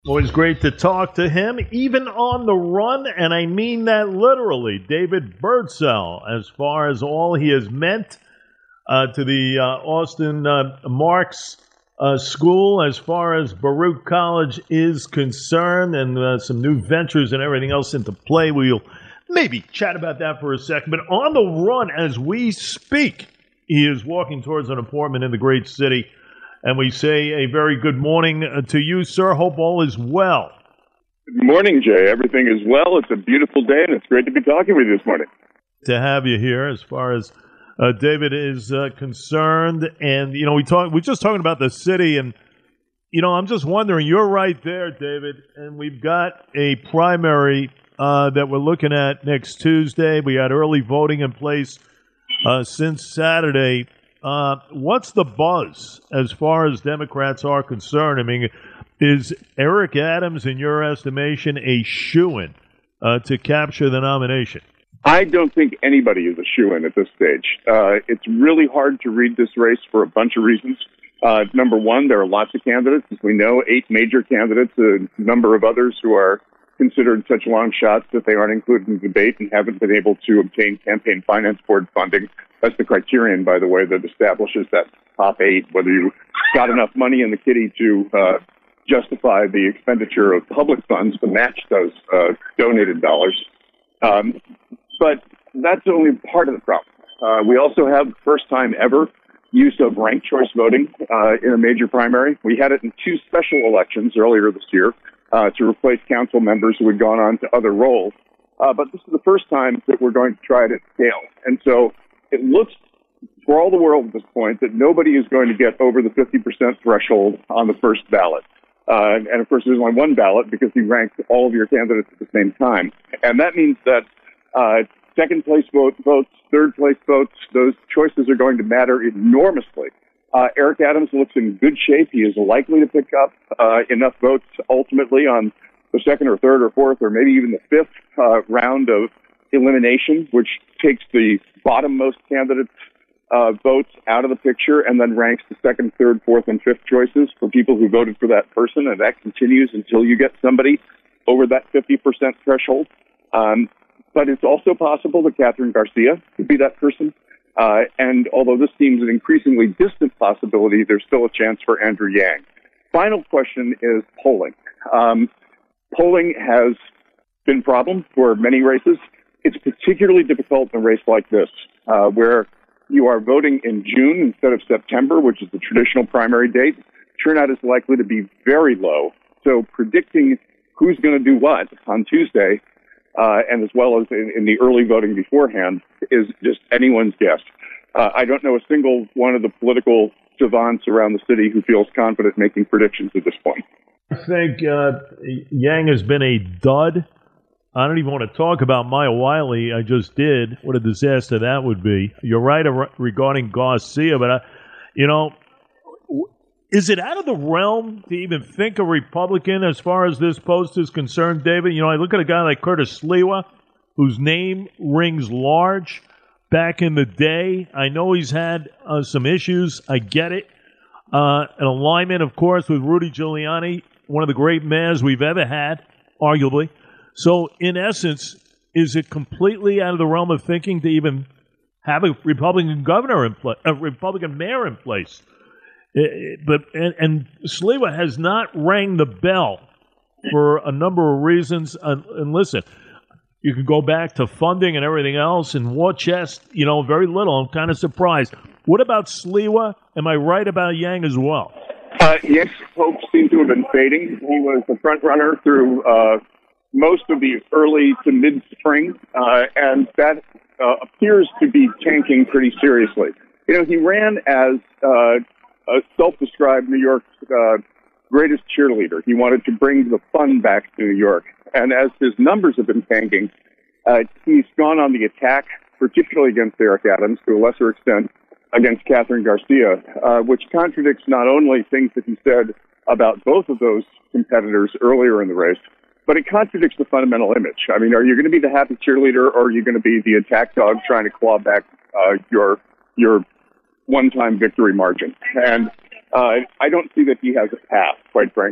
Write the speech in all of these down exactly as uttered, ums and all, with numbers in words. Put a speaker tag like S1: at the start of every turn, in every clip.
S1: Always great to talk to him, even on the run, and I mean that literally. David Birdsell, as far as all he has meant uh, to the uh, Austin uh, Marks uh, School, as far as Baruch College is concerned, and uh, some new ventures and everything else into play. We'll maybe chat about that for a second. But on the run, as we speak, he is walking towards an apartment in the great city. And we say a very good morning to you, sir. Hope all is well.
S2: Good morning, Jay. Everything is well. It's a beautiful day, and it's great to be talking with you this morning.
S1: To have you here, as far as uh, David is uh, concerned. And, you know, we talk, we're just talking about the city. And, you know, I'm just wondering, you're right there, David. And we've got a primary uh, that we're looking at next Tuesday. We had early voting in place uh, since Saturday. Uh, what's the buzz as far as Democrats are concerned? I mean, is Eric Adams, in your estimation, a shoo-in uh, to capture the nomination?
S2: I don't think anybody is a shoo-in at this stage. Uh, it's really hard to read this race for a bunch of reasons. Uh, number one, there are lots of candidates. As we know, eight major candidates, a number of others who are considered such long shots that they aren't included in the debate and haven't been able to obtain campaign finance board funding. That's the criterion, by the way, that establishes that top eight, whether you got enough money in the kitty to uh, justify the expenditure of public funds to match those uh, donated dollars. Um, but that's only part of the problem. Uh, we also have the first time ever use of ranked choice voting uh, in a major primary. We had it in two special elections earlier this year uh, to replace council members who had gone on to other roles. Uh, but this is the first time that we're going to try it at scale. And so it looks, for all the world at this point, that nobody is going to get over the fifty percent threshold on the first ballot. Uh, and, of course, there's only one ballot because you rank all of your candidates at the same time. And that means that uh, second-place vote, votes, third-place votes, those choices are going to matter enormously. Uh, Eric Adams looks in good shape. He is likely to pick up uh, enough votes ultimately on the second or third or fourth or maybe even the fifth uh, round of elimination, which takes the bottommost candidates' uh, votes out of the picture and then ranks the second, third, fourth, and fifth choices for people who voted for that person, and that continues until you get somebody over that fifty percent threshold. Um, but it's also possible that Catherine Garcia could be that person. Uh, and although this seems an increasingly distant possibility, there's still a chance for Andrew Yang. Final question is polling. Um, polling has been a problem for many races. It's particularly difficult in a race like this, uh, where you are voting in June instead of September, which is the traditional primary date. Turnout is likely to be very low. So predicting who's going to do what on Tuesday, uh, and as well as in, in the early voting beforehand, is just anyone's guess. Uh, I don't know a single one of the political savants around the city who feels confident making predictions at this point.
S1: I think uh, Yang has been a dud. I don't even want to talk about Maya Wiley. I just did. What a disaster that would be. You're right regarding Garcia, but, I, you know, is it out of the realm to even think a Republican as far as this post is concerned, David? You know, I look at a guy like Curtis Sliwa, whose name rings large back in the day. I know he's had uh, some issues. I get it. Uh, an alignment, of course, with Rudy Giuliani, one of the great mayors we've ever had, arguably. So, in essence, is it completely out of the realm of thinking to even have a Republican governor in place, a Republican mayor in place? It, but and, and Sliwa has not rang the bell for a number of reasons. And, and listen, you can go back to funding and everything else, and war chest, you know, very little. I'm kind of surprised. What about Sliwa? Am I right about Yang as well?
S2: Uh, yes, hopes seem to have been fading. He was the front runner through uh, most of the early to mid-spring, uh, and that uh, appears to be tanking pretty seriously. You know, he ran as uh, a self-described New York's uh, greatest cheerleader. He wanted to bring the fun back to New York. And as his numbers have been tanking, uh, he's gone on the attack, particularly against Eric Adams, to a lesser extent against Catherine Garcia, uh, which contradicts not only things that he said about both of those competitors earlier in the race, but it contradicts the fundamental image. I mean, are you going to be the happy cheerleader, or are you going to be the attack dog trying to claw back uh, your your one-time victory margin? And uh, I don't see that he has a path, quite frankly.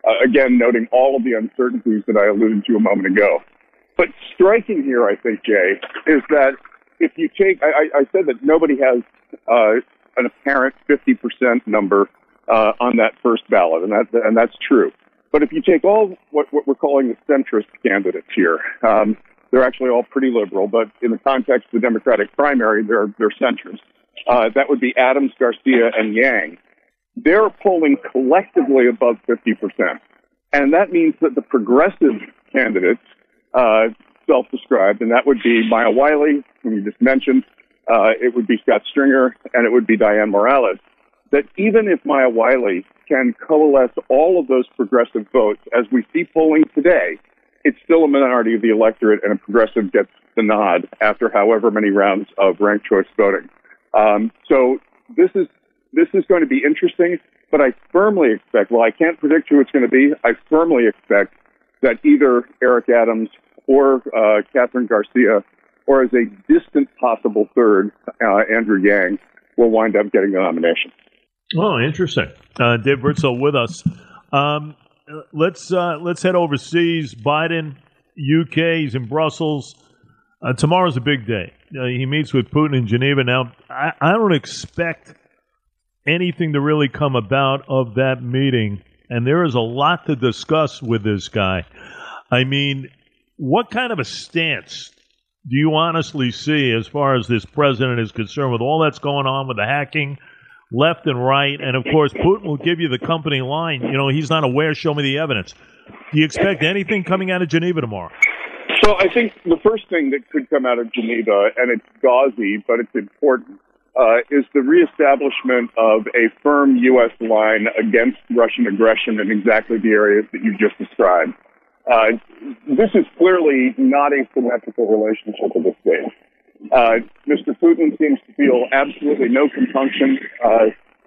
S2: Uh, again, noting all of the uncertainties that I alluded to a moment ago. But striking here, I think, Jay, is that if you take, I, I said that nobody has uh, an apparent fifty percent number uh, on that first ballot, and, that, and that's true. But if you take all what, what we're calling the centrist candidates here, um, they're actually all pretty liberal, but in the context of the Democratic primary, they're, they're centrist. Uh, that would be Adams, Garcia, and Yang. They're polling collectively above fifty percent. And that means that the progressive candidates, uh, self-described, and that would be Maya Wiley, whom you just mentioned, uh, it would be Scott Stringer, and it would be Dianne Morales, that even if Maya Wiley can coalesce all of those progressive votes, as we see polling today, it's still a minority of the electorate, and a progressive gets the nod after however many rounds of ranked choice voting. Um, so this is this is going to be interesting, but I firmly expect, well, I can't predict who it's going to be, I firmly expect that either Eric Adams or uh, Catherine Garcia, or as a distant possible third, uh, Andrew Yang, will wind up getting the nomination.
S1: Oh, interesting. Uh, Dave Birdsell with us. Um, let's uh, let's head overseas. Biden, U K, he's in Brussels. Uh, tomorrow's a big day. Uh, he meets with Putin in Geneva. Now, I, I don't expect anything to really come about of that meeting, and there is a lot to discuss with this guy. I mean, what kind of a stance do you honestly see as far as this president is concerned with all that's going on with the hacking left and right? And, of course, Putin will give you the company line. You know, he's not aware. Show me the evidence. Do you expect anything coming out of Geneva tomorrow?
S2: So I think the first thing that could come out of Geneva, and it's gauzy, but it's important, uh, is the reestablishment of a firm U S line against Russian aggression in exactly the areas that you just described. Uh, this is clearly not a symmetrical relationship at this stage. Uh, Mister Putin seems to feel absolutely no compunction uh,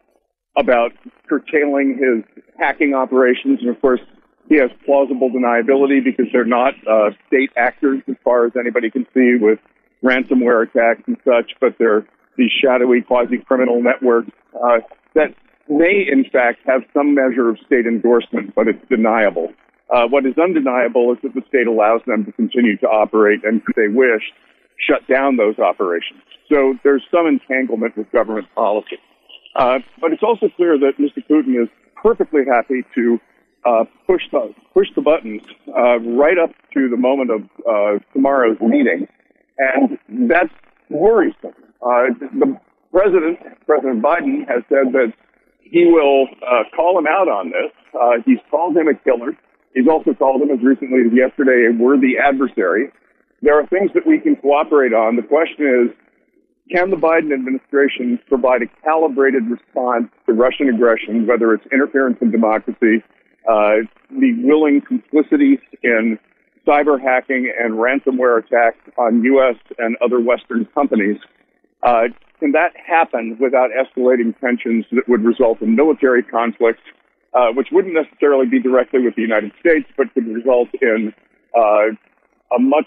S2: about curtailing his hacking operations. And, of course, he has plausible deniability because they're not uh, state actors as far as anybody can see with ransomware attacks and such, but they're these shadowy quasi-criminal networks uh, that may, in fact, have some measure of state endorsement, but it's deniable. Uh, what is undeniable is that the state allows them to continue to operate and, if they wish, shut down those operations. So there's some entanglement with government policy. Uh, but it's also clear that Mister Putin is perfectly happy to uh, push the push the buttons uh, right up to the moment of uh, tomorrow's meeting, and that's worrisome. Uh, the president, President Biden, has said that he will uh, call him out on this. Uh, he's called him a killer. He's also called him, as recently as yesterday, a worthy adversary. There are things that we can cooperate on. The question is, can the Biden administration provide a calibrated response to Russian aggression, whether it's interference in democracy, uh, the willing complicity in cyber hacking and ransomware attacks on U S and other Western companies? Uh, can that happen without escalating tensions that would result in military conflicts, uh, which wouldn't necessarily be directly with the United States, but could result in uh, a much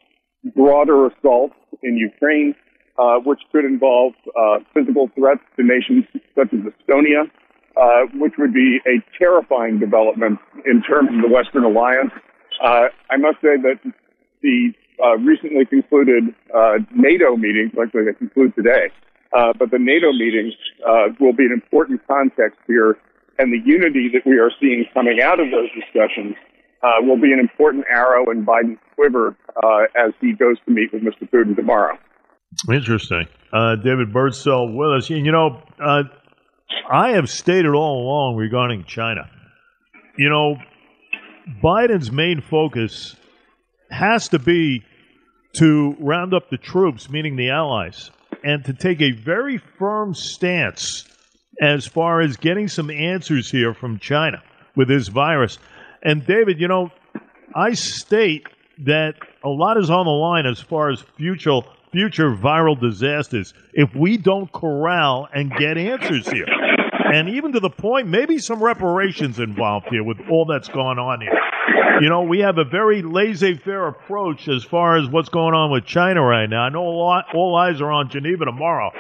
S2: broader assault in Ukraine, uh, which could involve uh, physical threats to nations such as Estonia, uh, which would be a terrifying development in terms of the Western alliance. Uh, I must say that the uh, recently concluded uh, NATO meetings, likely they conclude today, uh, but the NATO meetings uh, will be an important context here, and the unity that we are seeing coming out of those discussions uh, will be an important arrow in Biden's quiver uh, as he goes to meet with Mister Putin tomorrow.
S1: Interesting. Uh, David Birdsell with us. And, you know, uh, I have stated all along regarding China, you know, Biden's main focus has to be to round up the troops, meaning the allies, and to take a very firm stance as far as getting some answers here from China with this virus. And, David, you know, I state that a lot is on the line as far as future future viral disasters if we don't corral and get answers here. And even to the point, maybe some reparations involved here with all that's going on here. You know, we have a very laissez-faire approach as far as what's going on with China right now. I know a lot, all eyes are on Geneva tomorrow.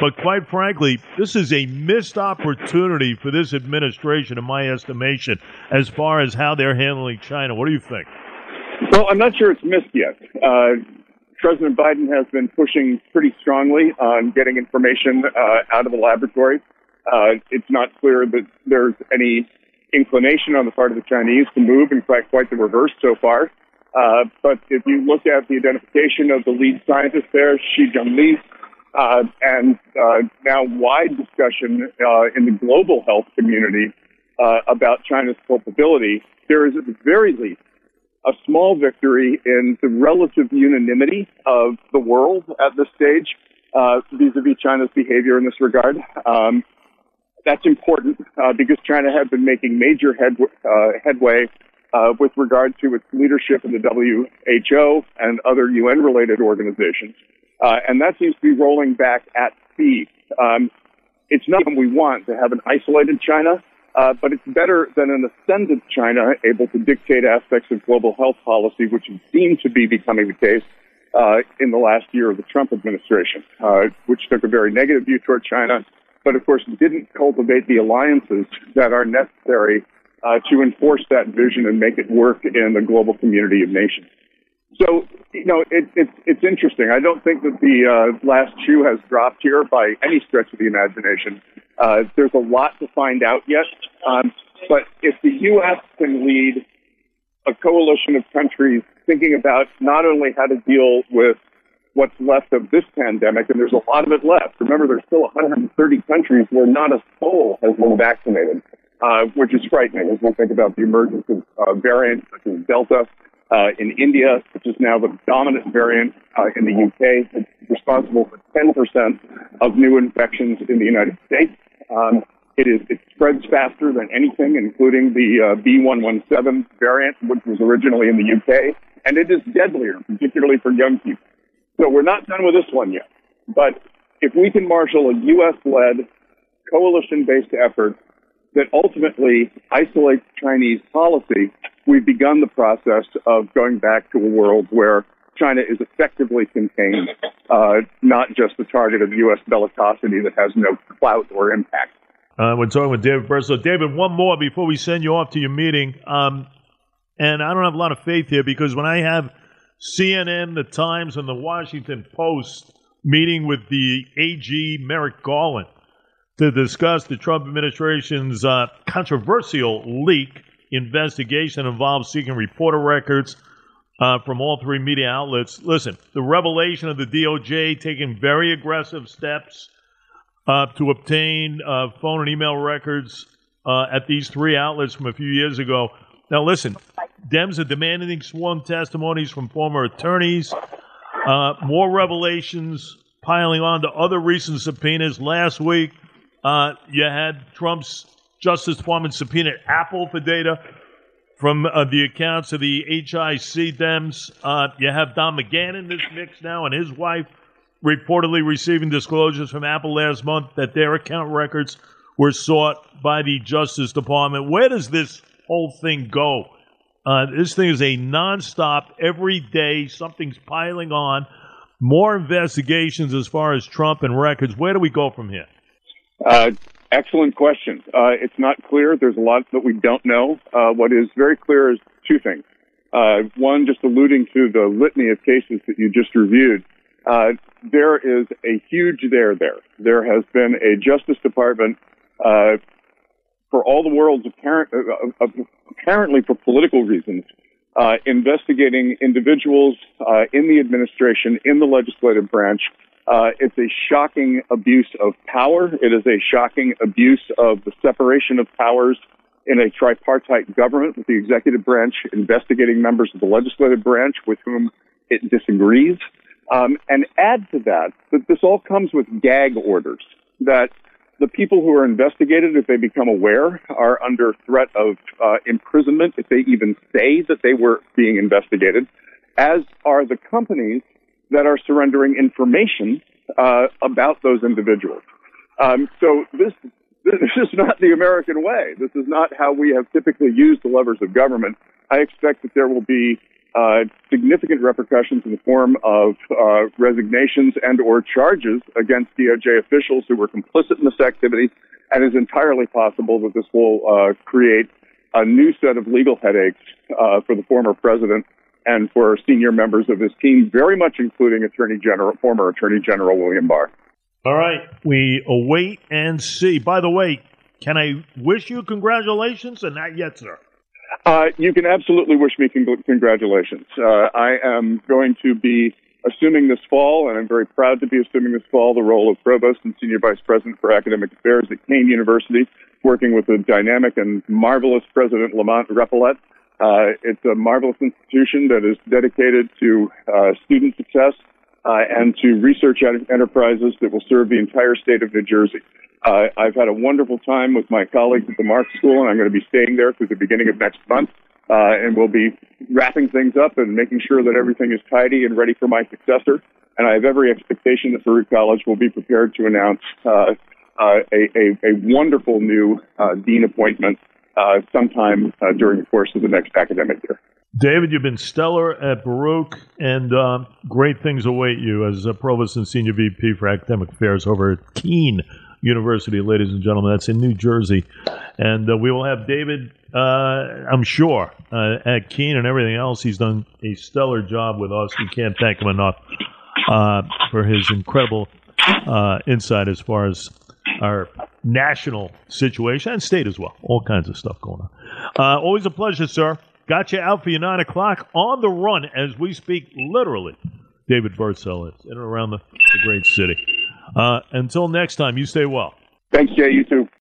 S1: But quite frankly, this is a missed opportunity for this administration, in my estimation, as far as how they're handling China. What do you think?
S2: Well, I'm not sure it's missed yet. Uh, President Biden has been pushing pretty strongly on getting information uh, out of the laboratory. Uh, it's not clear that there's any inclination on the part of the Chinese to move, in fact, quite the reverse so far. Uh, but if you look at the identification of the lead scientist there, Shi Zhengli, uh, and uh, now wide discussion uh, in the global health community uh, about China's culpability, there is at the very least a small victory in the relative unanimity of the world at this stage uh, vis-a-vis China's behavior in this regard. Um, that's important uh, because China had been making major head, uh, headway uh, with regard to its leadership in the W H O and other U N-related organizations. Uh, and that seems to be rolling back at speed. Um, it's not what we want to have an isolated China, Uh, but it's better than an ascendant China able to dictate aspects of global health policy, which seemed to be becoming the case uh, in the last year of the Trump administration, uh, which took a very negative view toward China, but of course didn't cultivate the alliances that are necessary uh, to enforce that vision and make it work in the global community of nations. So, you know, it, it's it's interesting. I don't think that the uh, last shoe has dropped here by any stretch of the imagination. Uh, there's a lot to find out yet. Um, but if the U S can lead a coalition of countries thinking about not only how to deal with what's left of this pandemic, and there's a lot of it left. Remember, there's still one hundred thirty countries where not a soul has been vaccinated, uh, which is frightening as we think about the emergence of uh, variants such as Delta. Uh, in India, which is now the dominant variant uh, in the U K, it's responsible for ten percent of new infections in the United States. Um, it is it spreads faster than anything, including the uh, B one one seven variant, which was originally in the U K, and it is deadlier, particularly for young people. So we're not done with this one yet. But if we can marshal a U S-led, coalition-based effort that ultimately isolates Chinese policy, we've begun the process of going back to a world where China is effectively contained, uh, not just the target of U S bellicosity that has no clout or impact.
S1: Uh, we're talking with David Bercelo. David, one more before we send you off to your meeting. Um, and I don't have a lot of faith here because when I have C N N, The Times, and The Washington Post meeting with the A G Merrick Garland to discuss the Trump administration's uh, controversial leak investigation involved seeking reporter records uh, from all three media outlets. Listen, the revelation of the D O J taking very aggressive steps uh, to obtain uh, phone and email records uh, at these three outlets from a few years ago. Now, listen, Dems are demanding sworn testimonies from former attorneys, uh, more revelations piling on to other recent subpoenas. Last week, uh, you had Trump's Justice Department subpoenaed Apple for data from uh, the accounts of the H I C Dems. Uh, you have Don McGahn in this mix now, and his wife reportedly receiving disclosures from Apple last month that their account records were sought by the Justice Department. Where does this whole thing go? Uh, this thing is a nonstop, every day, something's piling on. More investigations as far as Trump and records. Where do we go from here?
S2: Uh, excellent question. Uh, it's not clear. There's a lot that we don't know. Uh, what is very clear is two things. Uh, one, just alluding to the litany of cases that you just reviewed, uh, there is a huge there there. There has been a Justice Department, uh, for all the world's apparent, uh, uh, apparently for political reasons, uh, investigating individuals uh, in the administration, in the legislative branch. Uh, it's a shocking abuse of power. It is a shocking abuse of the separation of powers in a tripartite government with the executive branch investigating members of the legislative branch with whom it disagrees. Um, and add to that that this all comes with gag orders, that the people who are investigated, if they become aware, are under threat of uh, imprisonment if they even say that they were being investigated, as are the companies that are surrendering information uh, about those individuals. Um, so this this is not the American way. This is not how we have typically used the levers of government. I expect that there will be uh, significant repercussions in the form of uh, resignations and or charges against D O J officials who were complicit in this activity, and it's entirely possible that this will uh, create a new set of legal headaches uh, for the former president and for senior members of his team, very much including Attorney General, former Attorney General William Barr.
S1: All right, we await and see. By the way, can I wish you congratulations? And not yet, sir.
S2: Uh, you can absolutely wish me con- congratulations. Uh, I am going to be assuming this fall, and I'm very proud to be assuming this fall, the role of Provost and Senior Vice President for Academic Affairs at Kean University, working with a dynamic and marvelous President Lamont Repollet. Uh, it's a marvelous institution that is dedicated to uh, student success uh, and to research ent- enterprises that will serve the entire state of New Jersey. Uh, I've had a wonderful time with my colleagues at the Mark School, and I'm going to be staying there through the beginning of next month. Uh, and we'll be wrapping things up and making sure that everything is tidy and ready for my successor. And I have every expectation that Baruch College will be prepared to announce uh, uh, a, a, a wonderful new uh, dean appointment uh, sometime uh, during the course of the next academic year.
S1: David, you've been stellar at Baruch, and um, great things await you as a Provost and Senior V P for Academic Affairs over at Kean University, ladies and gentlemen. That's in New Jersey. And uh, we will have David, uh, I'm sure, uh, at Kean and everything else. He's done a stellar job with us. We can't thank him enough uh, for his incredible uh, insight as far as our national situation and state as well. All kinds of stuff going on. Uh, always a pleasure, sir. Got you out for your nine o'clock on the run as we speak, literally. David Birdsell is in and around the, the great city. Uh, until next time, you stay well.
S2: Thanks, Jay. You too.